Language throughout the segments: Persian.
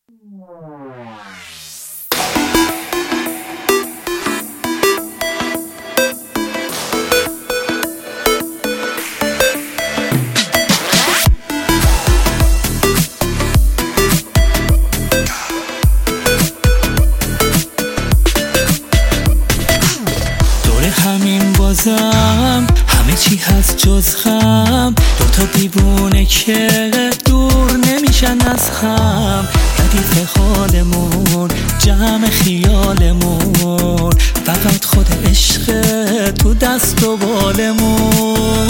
همین بازم همه چی هست جز غم، دوتا دیوونه که دور نمیشن از هم. ردیف حالمون جمع خیالمون، فقط خود عشق تو دست و بالمون.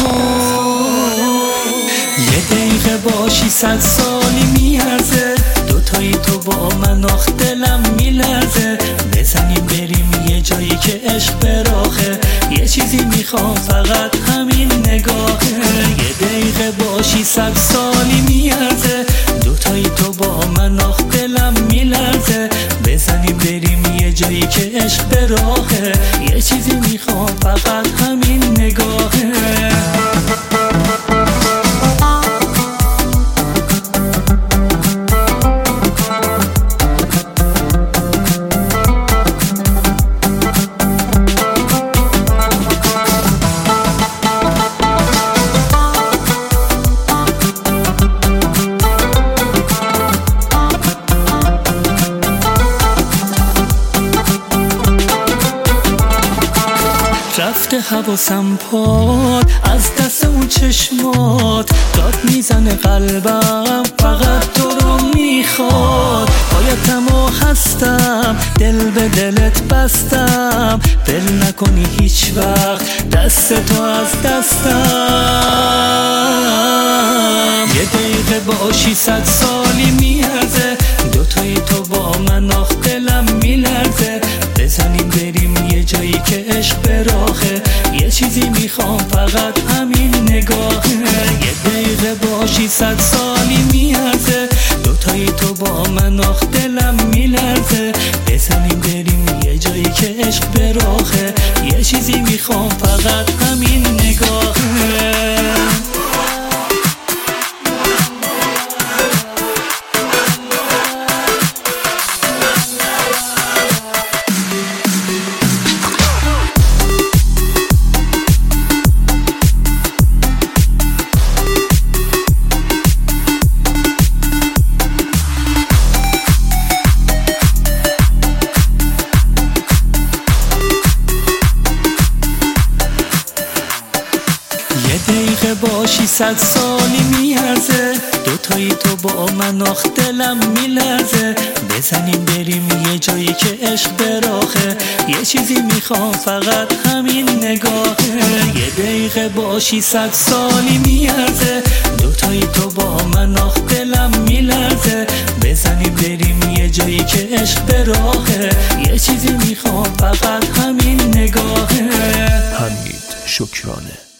یه دقیقه باشی 100 سالی میارزه، دوتایی تو با من آخ دلم میلرزه. بزنیم بریم یه جایی که عشق براخه، یه چیزی میخوام فقط همین نگاهه. یه دقیقه باشی 100 سالی میارزه، دوتایی تو با من آخ دلم میلرزه. بزنیم بریم یه جایی که عشق براخه، یه چیزی میخوام فقط همین نگاهه. رفته حواسم پاد از دست اون چشمات، داد میزنه قلبم فقط تو رو میخواد. پایتم و هستم دل به دلت بستم، ول نکنی هیچ وقت دست تو از دستم. یه دقیقه باشی 100 سالی میارزه، دوتایی تو با من آخ دلم میلرزه. بزنیم بریم یه جایی که عشق براخه، یه چیزی میخوام فقط همین نگاهه. یه دقیقه باشی 100 سالی میارزه، دوتایی تو با من آخ دلم میلرزه. بزنیم بریم یه جایی که عشق براخه، یه چیزی میخوام فقط همین نگاهه. یه دقیقه باشی 100 سالی میارزه، دوتایی تو با من آخ دلم میلرزه. بزنیم بریم یه جایی که عشق براخه، یه چیزی میخوام فقط همین نگاهه. یه دقیقه باشی 100 سالی میارزه، دوتایی تو با من آخ دلم میلرزه. بزنیم بریم یه جایی که عشق براخه، یه چیزی میخوام فقط همین نگاهه. حمید شکرانه.